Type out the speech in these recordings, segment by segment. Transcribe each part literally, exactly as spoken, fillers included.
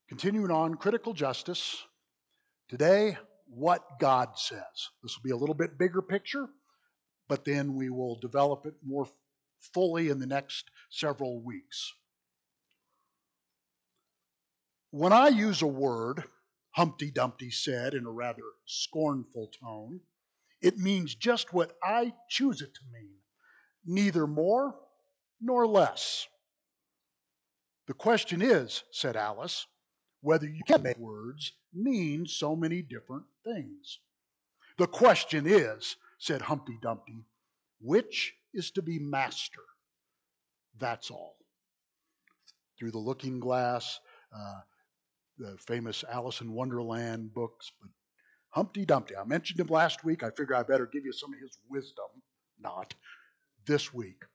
Continuing on, critical justice. Today, what God says. This will be a little bit bigger picture, but then we will develop it more fully in the next several weeks. When I use a word, Humpty Dumpty said in a rather scornful tone, it means just what I choose it to mean, neither more nor less. The question is, said Alice, whether you can make words mean so many different things. The question is, said Humpty Dumpty, which is to be master? That's all. Through the Looking Glass, uh, the famous Alice in Wonderland books, but Humpty Dumpty, I mentioned him last week. I figure I better give you some of his wisdom, not this week.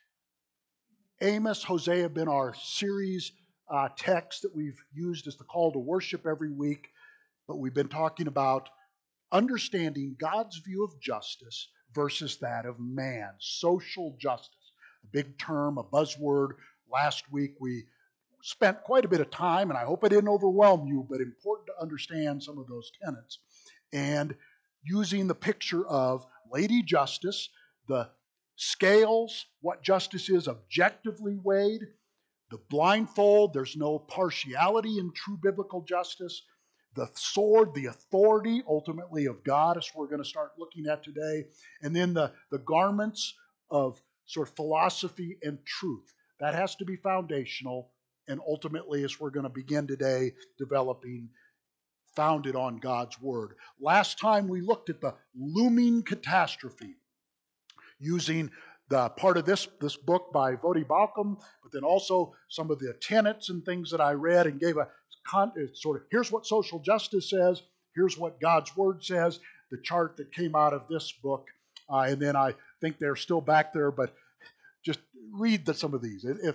Amos, Hosea have been our series uh, text that we've used as the call to worship every week, but we've been talking about understanding God's view of justice versus that of man, social justice. A big term, a buzzword. Last week we spent quite a bit of time, and I hope I didn't overwhelm you, but important to understand some of those tenets. And using the picture of Lady Justice, the scales, what justice is objectively weighed, the blindfold, there's no partiality in true biblical justice, the sword, the authority ultimately of God, as we're going to start looking at today, and then the, the garments of sort of philosophy and truth. That has to be foundational, and ultimately, as we're going to begin today, developing founded on God's Word. Last time we looked at the looming catastrophe using the part of this, this book by Voddie Baucham, but then also some of the tenets and things that I read and gave a sort of, here's what social justice says, here's what God's Word says, the chart that came out of this book, uh, and then I think they're still back there, but just read the, some of these. If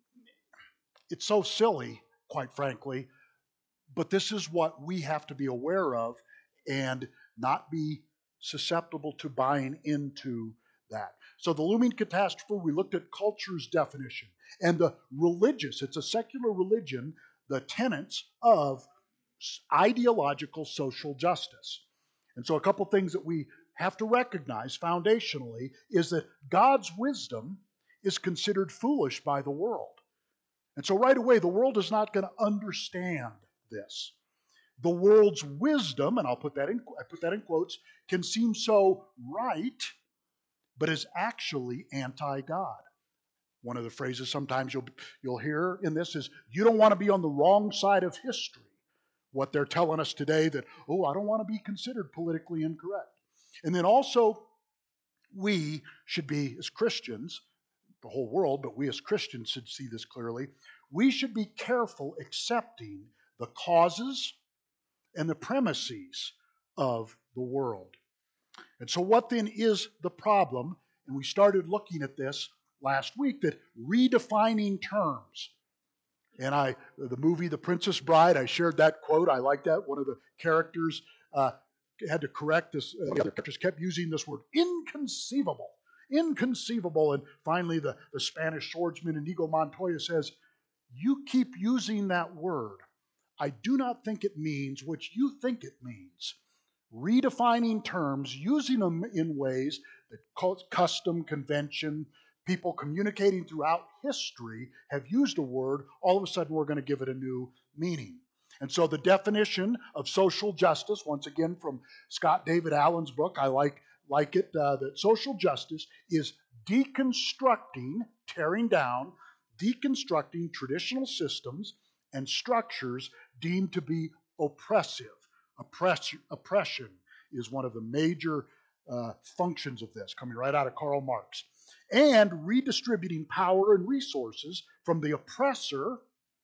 it's so silly, quite frankly, but this is what we have to be aware of and not be susceptible to buying into that. So the looming catastrophe, we looked at culture's definition and the religious, it's a secular religion, the tenets of ideological social justice. And so a couple things that we have to recognize foundationally is that God's wisdom is considered foolish by the world. And so right away, the world is not going to understand this. The world's wisdom, and I'll put that in, I put that in quotes, can seem so right, but is actually anti-God. One of the phrases sometimes you'll, you'll hear in this is, you don't want to be on the wrong side of history. What they're telling us today that, oh, I don't want to be considered politically incorrect. And then also, we should be, as Christians, the whole world, but we as Christians should see this clearly, we should be careful accepting the causes and the premises of the world. And so what then is the problem? And we started looking at this last week, that redefining terms. And I, the movie The Princess Bride, I shared that quote. I like that. One of the characters uh, had to correct this. Uh, the other characters kept using this word, inconceivable. Inconceivable. And finally, the, the Spanish swordsman Inigo Montoya says, you keep using that word. I do not think it means what you think it means. Redefining terms, using them in ways that custom, convention, people communicating throughout history have used a word, all of a sudden we're going to give it a new meaning. And so the definition of social justice, once again from Scott David Allen's book, I like, like it, uh, that social justice is deconstructing, tearing down, deconstructing traditional systems and structures deemed to be oppressive. Oppress, oppression is one of the major uh, functions of this, coming right out of Karl Marx. And redistributing power and resources from the oppressor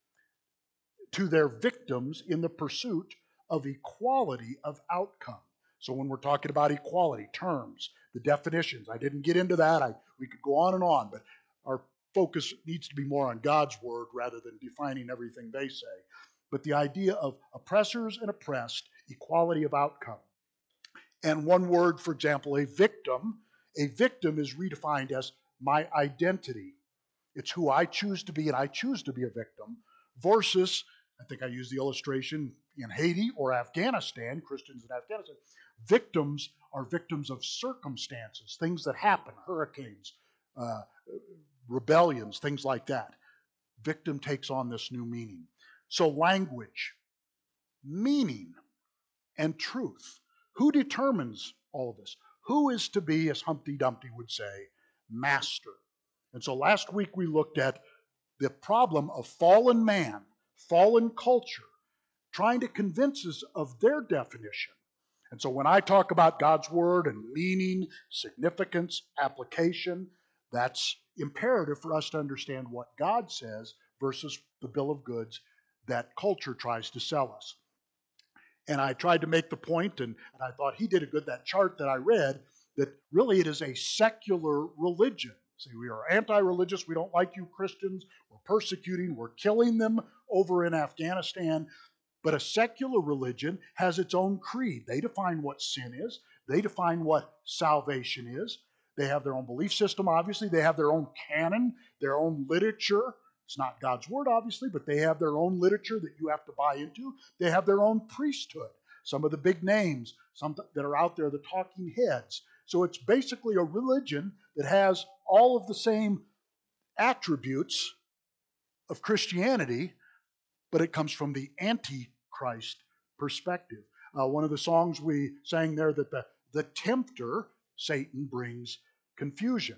to their victims in the pursuit of equality of outcome. So when we're talking about equality, terms, the definitions, I didn't get into that. I, we could go on and on, but our focus needs to be more on God's word rather than defining everything they say. But the idea of oppressors and oppressed, equality of outcome. And one word, for example, a victim. A victim is redefined as my identity. It's who I choose to be, and I choose to be a victim, versus, I think I used the illustration in Haiti or Afghanistan, Christians in Afghanistan. Victims are victims of circumstances, things that happen, hurricanes, uh, rebellions, things like that. Victim takes on this new meaning. So language, meaning, and truth. Who determines all of this? Who is to be, as Humpty Dumpty would say, master? And so last week we looked at the problem of fallen man, fallen culture, trying to convince us of their definition. And so when I talk about God's word and meaning, significance, application, that's imperative for us to understand what God says versus the bill of goods that culture tries to sell us. And I tried to make the point, and, and I thought he did a good, that chart that I read, that really it is a secular religion. See, we are anti-religious. We don't like you Christians. We're persecuting. We're killing them over in Afghanistan. But a secular religion has its own creed. They define what sin is. They define what salvation is. They have their own belief system, obviously. They have their own canon, their own literature. It's not God's word, obviously, but they have their own literature that you have to buy into. They have their own priesthood. Some of the big names, some that are out there, the talking heads. So it's basically a religion that has all of the same attributes of Christianity, but it comes from the Antichrist perspective. Uh, one of the songs we sang there, that the, the tempter, Satan, brings confusion.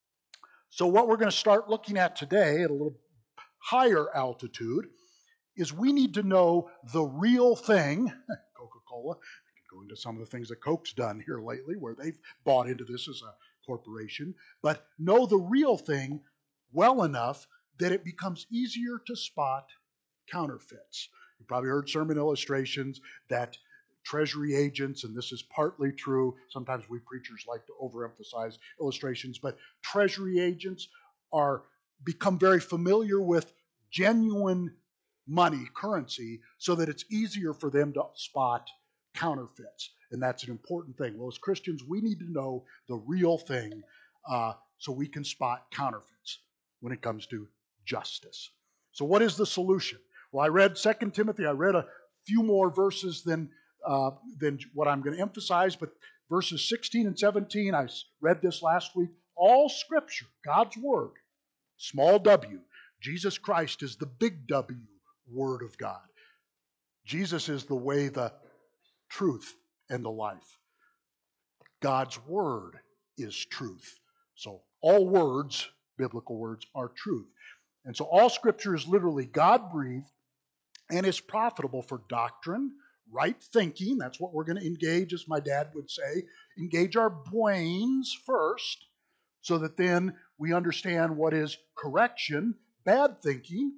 So what we're going to start looking at today at a little higher altitude is we need to know the real thing. Coca-Cola, I could go into some of the things that Coke's done here lately where they've bought into this as a corporation, but know the real thing well enough that it becomes easier to spot counterfeits. You probably heard sermon illustrations that treasury agents, and this is partly true, sometimes we preachers like to overemphasize illustrations, but treasury agents are become very familiar with genuine money, currency, so that it's easier for them to spot counterfeits. And that's an important thing. Well, as Christians, we need to know the real thing uh, so we can spot counterfeits when it comes to justice. So what is the solution? Well, I read Second Timothy. I read a few more verses than, uh, than what I'm going to emphasize, but verses sixteen and seventeen, I read this last week. All Scripture, God's Word, small w, Jesus Christ is the big W, Word of God. Jesus is the way, the truth, and the life. God's Word is truth. So all words, biblical words, are truth. And so all Scripture is literally God-breathed and is profitable for doctrine, right thinking. That's what we're going to engage, as my dad would say. Engage our brains first so that then we understand what is correction, bad thinking,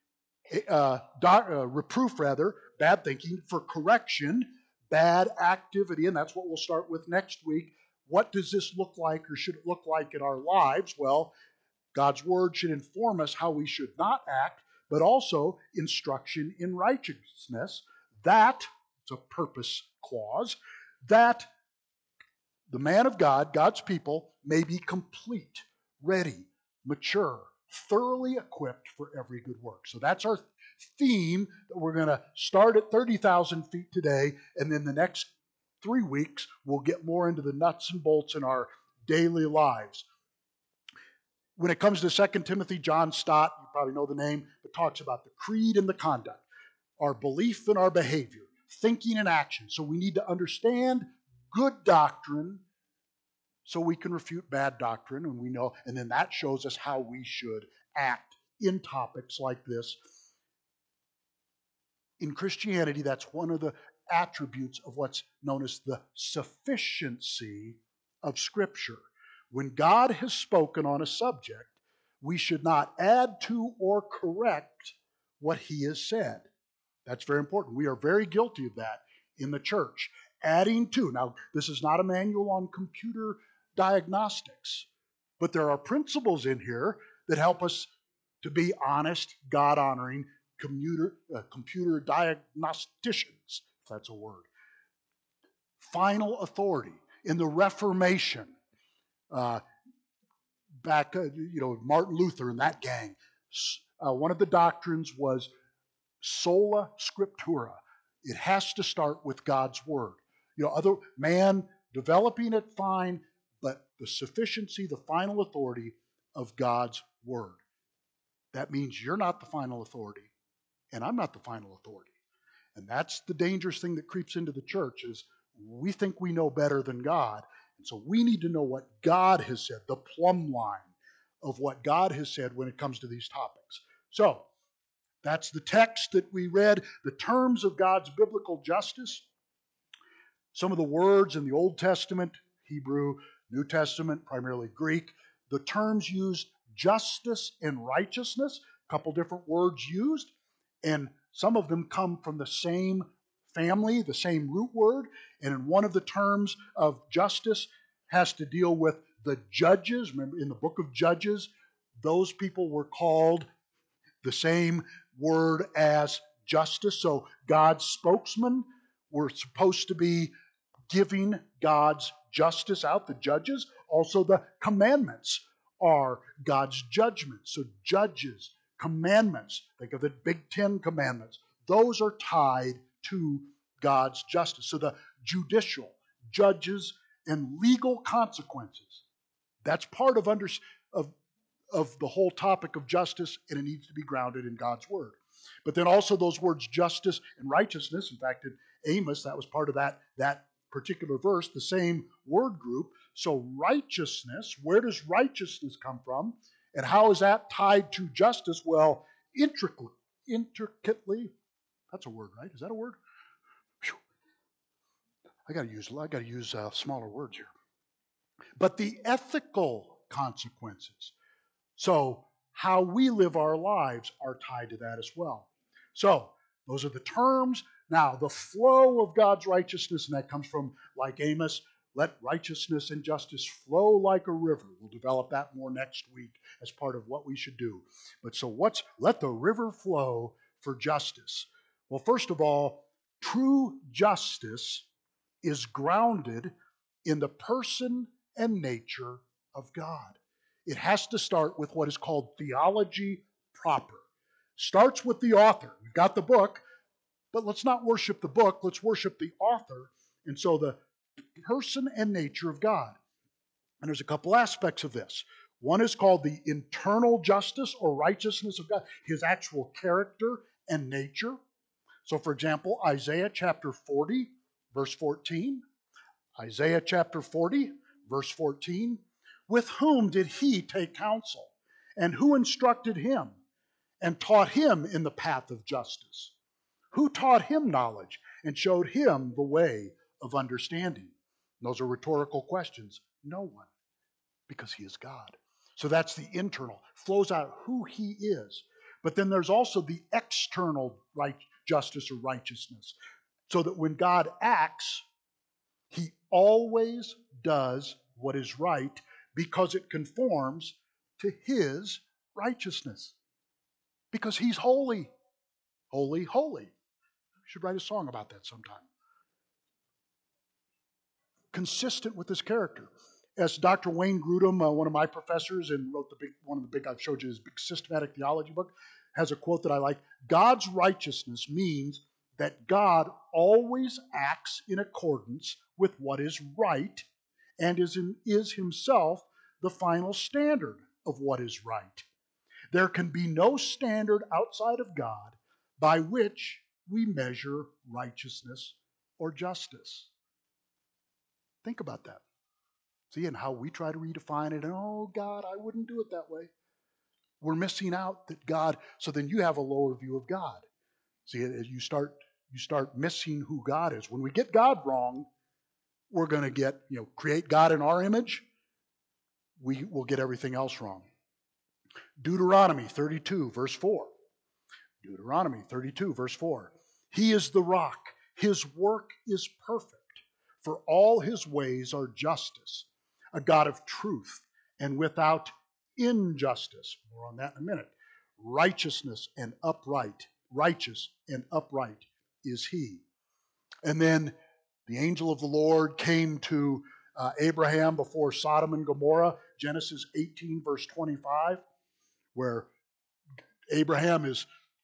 uh, doc, uh, reproof rather, bad thinking, for correction, bad activity, and that's what we'll start with next week. What does this look like, or should it look like in our lives? Well, God's Word should inform us how we should not act, but also instruction in righteousness. That, it's a purpose clause, that the man of God, God's people, may be complete, ready, mature, thoroughly equipped for every good work. So that's our theme that we're going to start at thirty thousand feet today, and then the next three weeks we'll get more into the nuts and bolts in our daily lives. When it comes to Second Timothy, John Stott, you probably know the name, but talks about the creed and the conduct, our belief and our behavior, thinking and action. So we need to understand good doctrine so we can refute bad doctrine, and we know, and then that shows us how we should act in topics like this. In Christianity, that's one of the attributes of what's known as the sufficiency of Scripture. When God has spoken on a subject, we should not add to or correct what He has said. That's very important. We are very guilty of that in the church. Adding to. Now, this is not a manual on computer diagnostics, but there are principles in here that help us to be honest, God-honoring computer, uh, computer diagnosticians, if that's a word. Final authority. In the Reformation, uh, back, uh, you know, Martin Luther and that gang, uh, one of the doctrines was sola scriptura. It has to start with God's word. You know, other man developing it, fine, but the sufficiency, the final authority of God's word. That means you're not the final authority, and I'm not the final authority. And that's the dangerous thing that creeps into the church is we think we know better than God. And so we need to know what God has said, the plumb line of what God has said when it comes to these topics. So that's the text that we read, the terms of God's biblical justice. Some of the words in the Old Testament, Hebrew, New Testament, primarily Greek, the terms used justice and righteousness, a couple different words used, and some of them come from the same family, the same root word, and in one of the terms of justice has to deal with the judges. Remember, in the book of Judges, those people were called the same word as justice. So God's spokesmen were supposed to be giving God's justice out, the judges. Also, the commandments are God's judgments. So judges, commandments, think of it, Big Ten commandments. Those are tied to God's justice. So the judicial, judges, and legal consequences. That's part of, under, of, of the whole topic of justice, and it needs to be grounded in God's word. But then also those words justice and righteousness. In fact, in Amos, that was part of that, that particular verse, the same word group. So righteousness, where does righteousness come from? And how is that tied to justice? Well, intricately, intricately, that's a word, right? Is that a word? Whew. I got to use I got to use uh, smaller words here. But the ethical consequences. So how we live our lives are tied to that as well. So those are the terms. Now, the flow of God's righteousness, and that comes from, like Amos, let righteousness and justice flow like a river. We'll develop that more next week as part of what we should do. But so what's, let the river flow for justice. Well, first of all, true justice is grounded in the person and nature of God. It has to start with what is called theology proper. Starts with the author. We've got the book, but let's not worship the book. Let's worship the author. And so the person and nature of God. And there's a couple aspects of this. One is called the internal justice or righteousness of God, his actual character and nature. So, for example, Isaiah chapter forty, verse fourteen. Isaiah chapter forty, verse fourteen. With whom did he take counsel? And who instructed him and taught him in the path of justice? Who taught him knowledge and showed him the way of understanding? And those are rhetorical questions. No one, because he is God. So that's the internal, flows out who he is. But then there's also the external right, justice or righteousness. So that when God acts, he always does what is right because it conforms to his righteousness. Because he's holy. Holy, holy. We should write a song about that sometime. Consistent with his character. As Doctor Wayne Grudem, uh, one of my professors, and wrote the big one of the big, I've showed you his big systematic theology book, has a quote that I like. God's righteousness means that God always acts in accordance with what is right and is, in, is himself the final standard of what is right. There can be no standard outside of God by which we measure righteousness or justice. Think about that. See, and how we try to redefine it, and oh, God, I wouldn't do it that way. We're missing out that God, so then you have a lower view of God. See, you start you start missing who God is. When we get God wrong, we're going to get, you know, create God in our image, we will get everything else wrong. Deuteronomy thirty-two, verse four. Deuteronomy thirty-two, verse four. He is the rock. His work is perfect, for all his ways are justice, a God of truth and without injustice. More on that in a minute. Righteousness and upright. Righteous and upright is he. And then the angel of the Lord came to uh, Abraham before Sodom and Gomorrah, Genesis eighteen, verse twenty-five, where Abraham is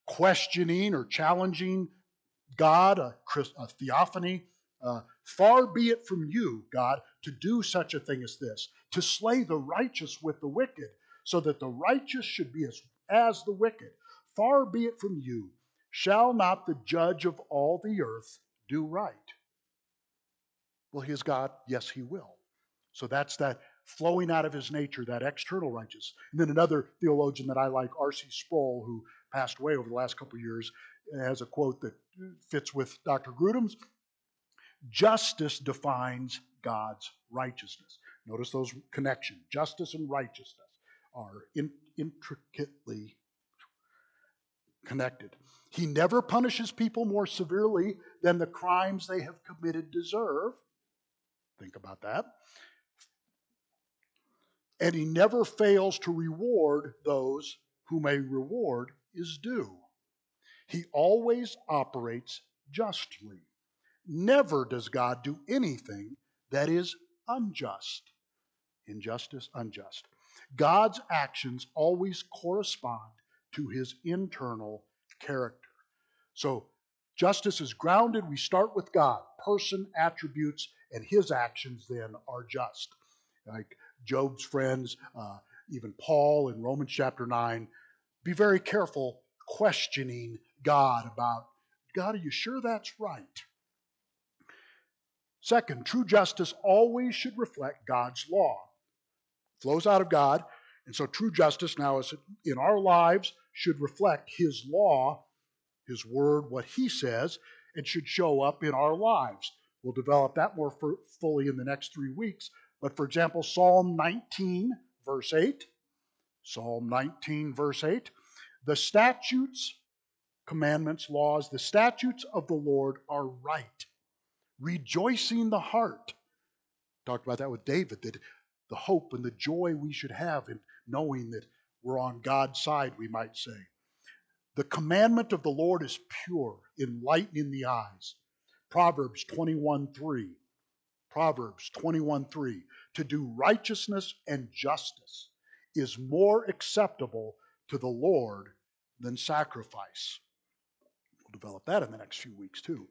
questioning or challenging God, a, a theophany. Uh, Far be it from you, God, to do such a thing as this, to slay the righteous with the wicked, so that the righteous should be as, as the wicked. Far be it from you. Shall not the judge of all the earth do right? Well, he is God. Yes, he will. So that's that flowing out of his nature, that external righteousness. And then another theologian that I like, R C Sproul, who passed away over the last couple of years, has a quote that fits with Doctor Grudem's. Justice defines God's righteousness. Notice those connections. Justice and righteousness are in, intricately connected. He never punishes people more severely than the crimes they have committed deserve. Think about that. And he never fails to reward those whom a reward is due. He always operates justly. Never does God do anything that is unjust. Injustice, unjust. God's actions always correspond to his internal character. So justice is grounded. We start with God. Person, attributes, and his actions then are just. Like Job's friends, uh, even Paul in Romans chapter nine, be very careful questioning God about, God, are you sure that's right? Second, true justice always should reflect God's law. It flows out of God, and so true justice now is in our lives should reflect his law, his word, what he says, and should show up in our lives. We'll develop that more fully in the next three weeks. But for example, Psalm nineteen, verse eight. Psalm nineteen, verse eight. The statutes, commandments, laws, the statutes of the Lord are right, rejoicing the heart. Talked about that with David, that the hope and the joy we should have in knowing that we're on God's side, we might say. The commandment of the Lord is pure, enlightening the eyes. Proverbs twenty-one three. Proverbs twenty-one three. To do righteousness and justice is more acceptable to the Lord than sacrifice. We'll develop that in the next few weeks too.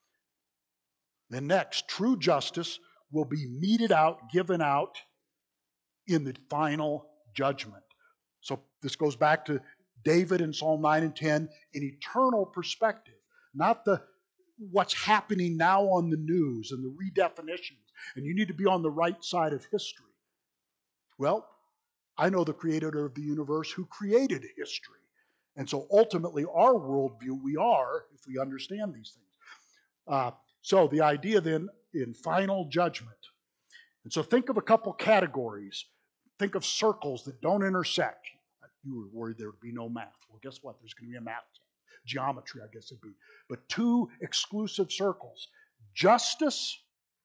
Then next, true justice will be meted out, given out in the final judgment. So this goes back to David in Psalm nine and ten, an eternal perspective, not the what's happening now on the news and the redefinitions, and you need to be on the right side of history. Well, I know the creator of the universe who created history. And so ultimately our worldview, we are, if we understand these things. Uh, so the idea then in final judgment. And so think of a couple categories. Think of circles that don't intersect. You were worried there would be no math. Well, guess what? There's going to be a math. Geometry, I guess it'd be. But two exclusive circles. Justice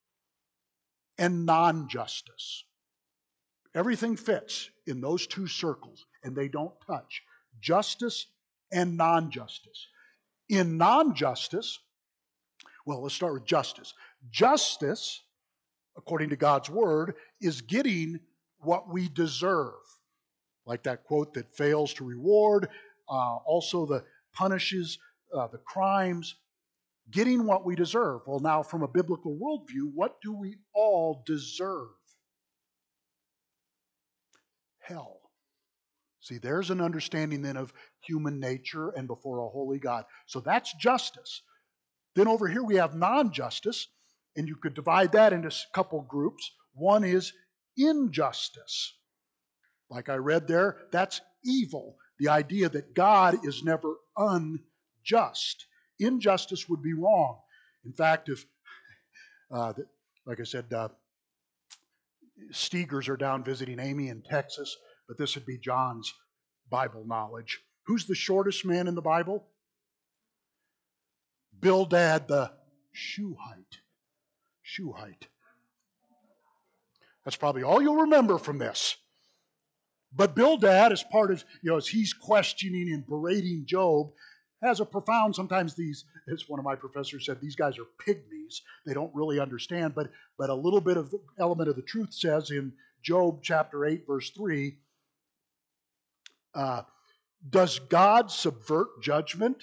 and non-justice. Everything fits in those two circles, and they don't touch. Justice and non-justice. In non-justice, well, let's start with justice. Justice, according to God's word, is getting what we deserve. Like that quote that fails to reward, uh, also the punishes uh, the crimes, getting what we deserve. Well, now from a biblical worldview, what do we all deserve? Hell. See, there's an understanding then of human nature and before a holy God. So that's justice. Then over here we have non-justice, and you could divide that into a couple groups. One is injustice. Like I read there, that's evil. The idea that God is never unjust. Injustice would be wrong. In fact, if, uh, like I said, uh, Steegers are down visiting Amy in Texas, but this would be John's Bible knowledge. Who's the shortest man in the Bible? Bildad the Shuhite. Shuhite. That's probably all you'll remember from this. But Bildad, as part of, you know, as he's questioning and berating Job, has a profound, sometimes these, as one of my professors said, these guys are pygmies. They don't really understand, but, but a little bit of the element of the truth says in Job chapter eight, verse three, uh, Does God subvert judgment?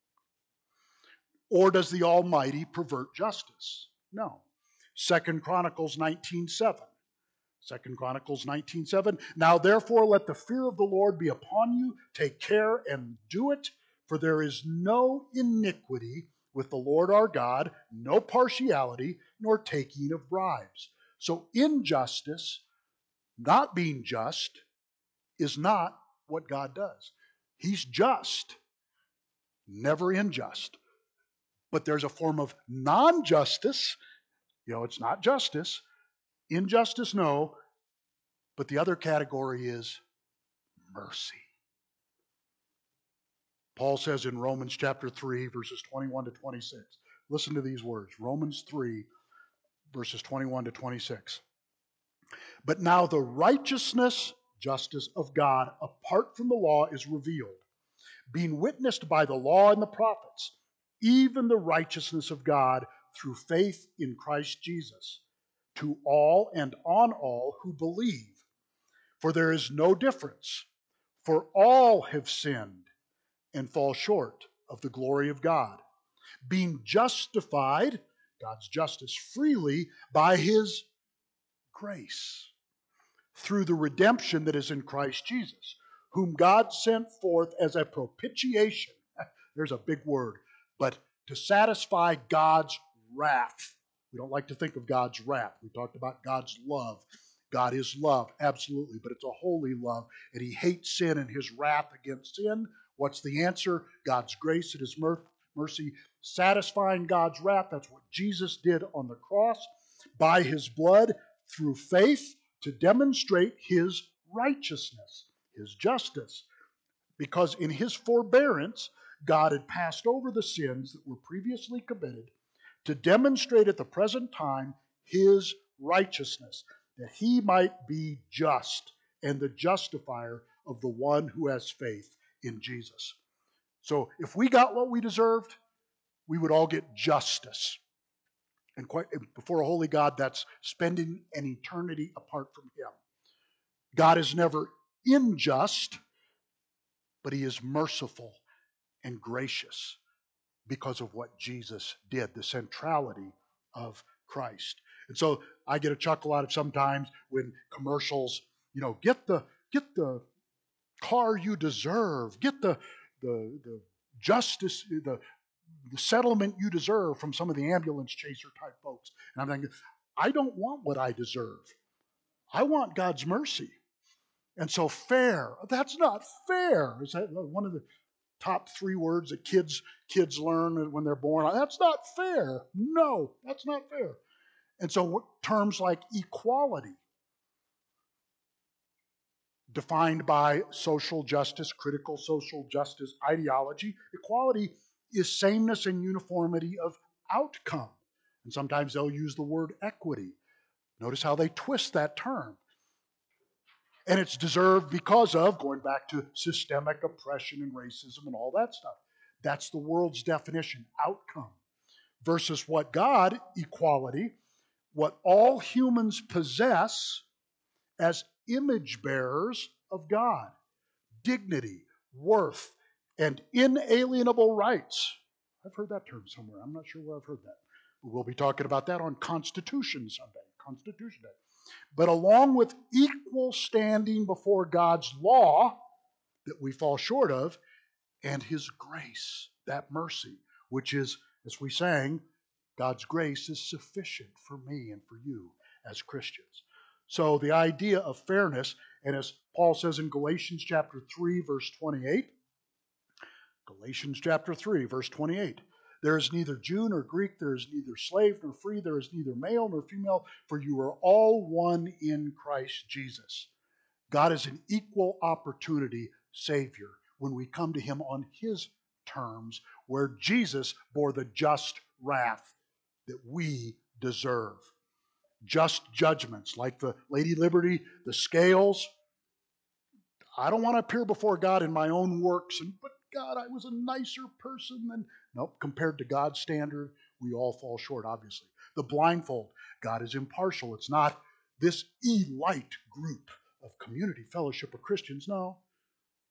Or does the Almighty pervert justice? No. Second Chronicles nineteen seven. Second Chronicles nineteen seven. Now therefore let the fear of the Lord be upon you. Take care and do it, for there is no iniquity with the Lord our God, no partiality, nor taking of bribes. So injustice, not being just, is not what God does. He's just, never unjust. But there's a form of non-justice. You know, it's not justice. Injustice, no. But the other category is mercy. Paul says in Romans chapter three, verses twenty-one to twenty-six. Listen to these words. Romans three, verses twenty-one to twenty-six. But now the righteousness, justice of God, apart from the law, is revealed, being witnessed by the law and the prophets, even the righteousness of God through faith in Christ Jesus, to all and on all who believe. For there is no difference, for all have sinned and fall short of the glory of God, being justified, God's justice, freely by His grace, through the redemption that is in Christ Jesus, whom God sent forth as a propitiation. There's a big word, but to satisfy God's wrath. We don't like to think of God's wrath. We talked about God's love. God is love, absolutely, but it's a holy love, and He hates sin and His wrath against sin. What's the answer? God's grace and His mercy, satisfying God's wrath. That's what Jesus did on the cross by His blood through faith to demonstrate His righteousness, His justice. Because in His forbearance, God had passed over the sins that were previously committed to demonstrate at the present time His righteousness, that He might be just and the justifier of the one who has faith in Jesus. So if we got what we deserved, we would all get justice. And quite, before a holy God, that's spending an eternity apart from Him. God is never unjust, but He is merciful and gracious because of what Jesus did, the centrality of Christ. And so I get a chuckle out of sometimes when commercials, you know, get the get the car you deserve, get the the the justice, the the settlement you deserve from some of the ambulance chaser type folks. And I'm thinking, I don't want what I deserve. I want God's mercy. And so fair, that's not fair. Is that one of the top three words that kids kids learn when they're born? That's not fair. No, that's not fair. And so terms like equality, defined by social justice, critical social justice ideology, equality is sameness and uniformity of outcome. And sometimes they'll use the word equity. Notice how they twist that term. And it's deserved because of, going back to systemic oppression and racism and all that stuff. That's the world's definition, outcome. Versus what God, equality, what all humans possess as image bearers of God. Dignity, worth, and inalienable rights. I've heard that term somewhere. I'm not sure where I've heard that. We'll be talking about that on Constitution Sunday, Constitution Day. But along with equal standing before God's law that we fall short of, and His grace, that mercy, which is, as we sang, God's grace is sufficient for me and for you as Christians. So the idea of fairness, and as Paul says in Galatians chapter three, verse twenty-eight, Galatians chapter three, verse twenty-eight, there is neither Jew nor Greek, there is neither slave nor free, there is neither male nor female, for you are all one in Christ Jesus. God is an equal opportunity Savior when we come to Him on His terms, where Jesus bore the just wrath that we deserve. Just judgments, like the Lady Liberty, the scales. I don't want to appear before God in my own works, and but God, I was a nicer person than... Nope, compared to God's standard, we all fall short, obviously. The blindfold, God is impartial. It's not this elite group of community fellowship of Christians. No,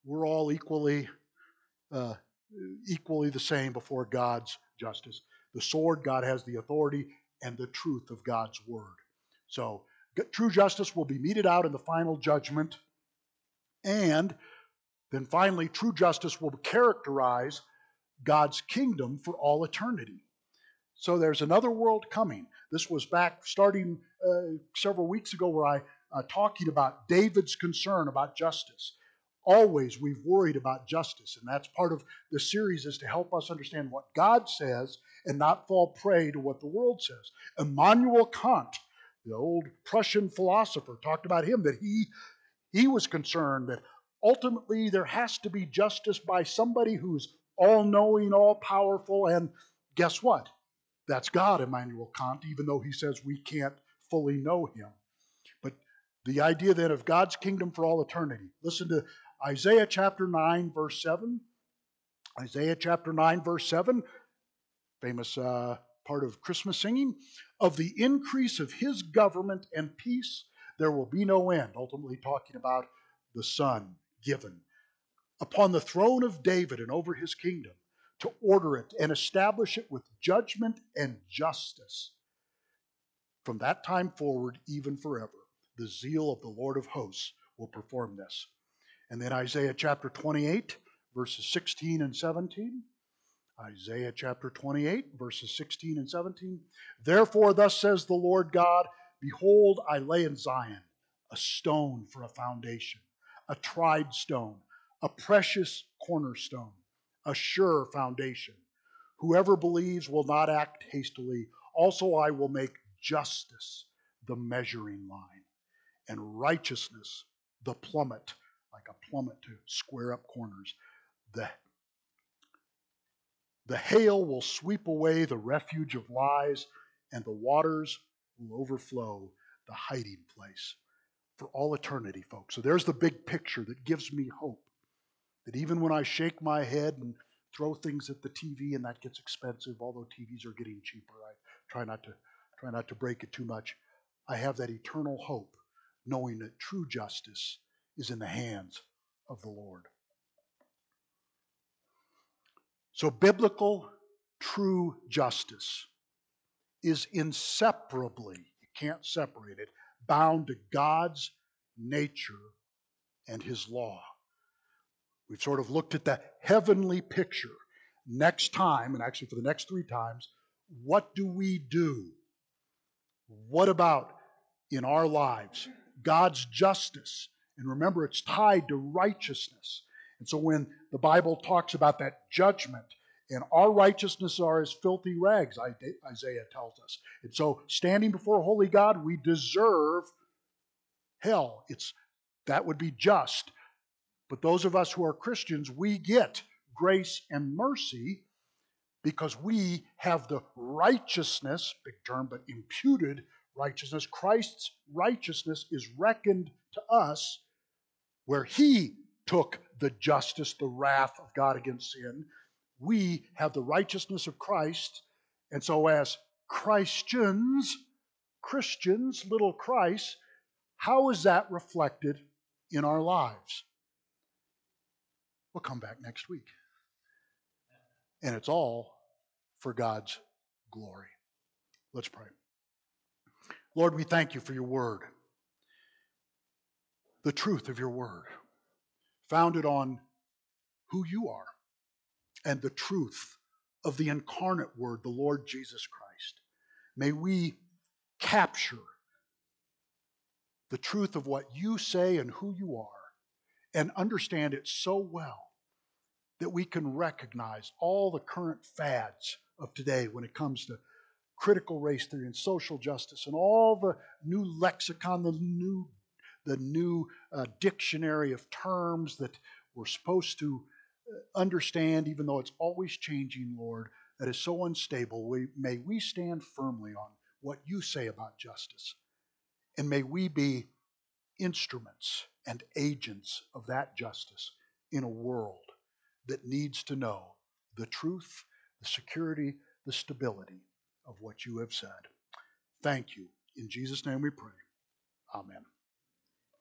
we're all equally uh, equally the same before God's justice. The sword, God has the authority and the truth of God's word. So true justice will be meted out in the final judgment, and then finally true justice will characterize God's kingdom for all eternity. So there's another world coming. This was back starting uh, several weeks ago where I uh, talking about David's concern about justice. Always we've worried about justice, and that's part of the series, is to help us understand what God says and not fall prey to what the world says. Immanuel Kant, the old Prussian philosopher, talked about him, that he, he was concerned that ultimately there has to be justice by somebody who's all-knowing, all-powerful, and guess what? That's God, Immanuel Kant, even though he says we can't fully know him. But the idea then of God's kingdom for all eternity. Listen to Isaiah chapter nine, verse seven. Isaiah chapter nine, verse seven, famous uh, part of Christmas singing. Of the increase of his government and peace, there will be no end. Ultimately talking about the Son given upon the throne of David and over his kingdom, to order it and establish it with judgment and justice. From that time forward, even forever, the zeal of the Lord of hosts will perform this. And then Isaiah chapter twenty-eight, verses sixteen and seventeen. Isaiah chapter twenty-eight, verses sixteen and seventeen. Therefore, thus says the Lord God, behold, I lay in Zion a stone for a foundation, a tried stone, a precious cornerstone, a sure foundation. Whoever believes will not act hastily. Also I will make justice the measuring line, and righteousness the plummet, like a plummet to square up corners. The, the hail will sweep away the refuge of lies, and the waters will overflow the hiding place for all eternity, folks. So there's the big picture that gives me hope. That even when I shake my head and throw things at the T V, and that gets expensive, although T Vs are getting cheaper, I try not to try not to break it too much. I have that eternal hope, knowing that true justice is in the hands of the Lord. So biblical true justice is inseparably, you can't separate it, bound to God's nature and his law. We've sort of looked at the heavenly picture. Next time, and actually for the next three times, what do we do? What about in our lives? God's justice. And remember, it's tied to righteousness. And so when the Bible talks about that judgment, and our righteousness are as filthy rags, Isaiah tells us. And so standing before holy God, we deserve hell. It's that would be just. But those of us who are Christians, we get grace and mercy because we have the righteousness, big term, but imputed righteousness. Christ's righteousness is reckoned to us where he took the justice, the wrath of God against sin. We have the righteousness of Christ. And so as Christians, Christians, little Christ, how is that reflected in our lives? We'll come back next week. And it's all for God's glory. Let's pray. Lord, we thank you for your word, the truth of your word, founded on who you are and the truth of the incarnate word, the Lord Jesus Christ. May we capture the truth of what you say and who you are and understand it so well that we can recognize all the current fads of today when it comes to critical race theory and social justice and all the new lexicon, the new, the new uh, dictionary of terms that we're supposed to understand, even though it's always changing, Lord, that is so unstable. We, may we stand firmly on what you say about justice. And may we be instruments and agents of that justice in a world that needs to know the truth, the security, the stability of what you have said. Thank you. In Jesus' name we pray. Amen.